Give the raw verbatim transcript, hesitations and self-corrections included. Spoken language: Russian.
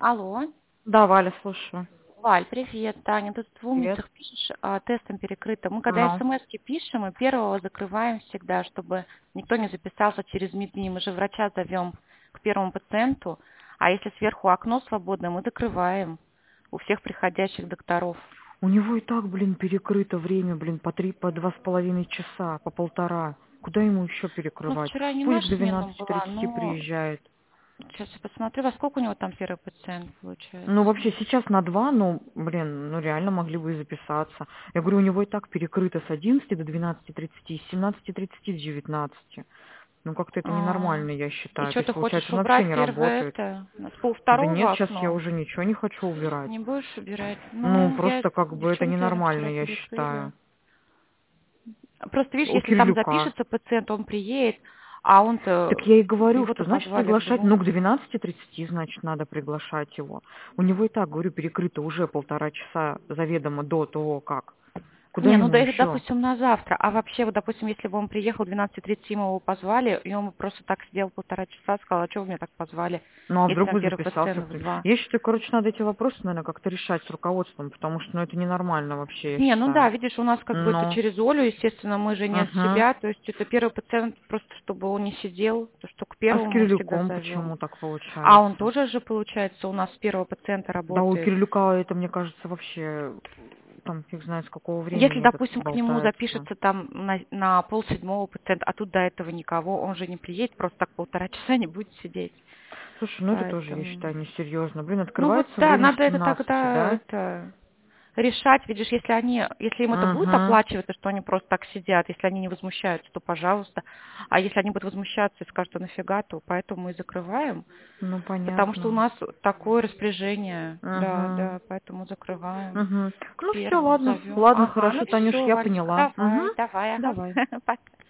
Алло. Да, Валя, слушаю. Валь, привет, Таня. Тут в Привет. умницах пишешь, а, тестом перекрыто. Мы когда Ну. смс-ки пишем, мы первого закрываем всегда, чтобы никто не записался через МИДНИ. Мы же врача зовем к первому пациенту, а если сверху окно свободное, мы закрываем у всех приходящих докторов. У него и так, блин, перекрыто время, блин, по три, по два с половиной часа, по полтора. Куда ему еще Ну, перекрывать? вчера не Пусть к наша смена двенадцати была, тридцати но приезжает. сейчас я посмотрю, во сколько у него там первый пациент Ну, получается. вообще, сейчас на два, ну, блин, ну, реально могли бы и записаться. Я говорю, у него и так перекрыто с одиннадцати до двенадцати тридцати, с семнадцати тридцати до девятнадцати. Ну, как-то это А, ненормально, я и считаю. То что, есть, ты хочешь получается, он вообще убрать не первое работает. это? С Да нет, полвторого сейчас я окно? уже ничего не хочу убирать. Не будешь убирать? Ну, Ну, я просто как бы это девчонки ненормально, вчера я перекрыли. считаю. Просто видишь, У если там Кирлюка. запишется пациент, он приедет, а он-то, Так я и говорю, его-то что значит позвали к приглашать, ну, к другому. двенадцати тридцати, значит, надо приглашать его. У него и так, говорю, перекрыто уже полтора часа заведомо до того, как. Куда Не, ну ему да, это, еще? допустим, на завтра. А вообще, вот, допустим, если бы он приехал в двенадцати тридцати, мы его позвали, и он бы просто так сидел полтора часа, сказал, а что вы меня так позвали, Ну, а если вдруг там бы первый записался пациент в кто-нибудь. два. Я считаю, короче, надо эти вопросы, наверное, как-то решать с руководством, потому что, ну, это ненормально вообще, я Не, ну да, считаю. видишь, у нас как бы это Ну, через Олю, естественно, мы же не от угу. себя, то есть это первый пациент, просто чтобы он не сидел, то что к А с первому мы всегда Кирлюком зовем. почему так А он получается? тоже же, получается, у нас с первого пациента Да, у работает. Кирлюка это, мне кажется, вообще, там, фиг знает, с какого Если, времени этот допустим, к нему болтается. запишется там на, на полседьмого пациента, а тут до этого никого, он же не приедет, просто так полтора часа не будет сидеть. Слушай, ну это тоже, я Поэтому... считаю, несерьезно. Блин, Ну вот открывается да, время с надо это семнадцати, тогда да? это решать, видишь, если они, если им это будет Угу. оплачиваться, что они просто так сидят, если они не возмущаются, то пожалуйста. А если они будут возмущаться и скажут, а нафига, то поэтому мы и закрываем. Ну, Потому что у понятно. нас такое распоряжение. Да, Угу. да, поэтому закрываем. Угу. К Ну все, первому ладно. зовем. Ладно, Ага, хорошо, ну Танюш, все, я Валечка, поняла. Угу. давай, давай, ага. Давай. Пока.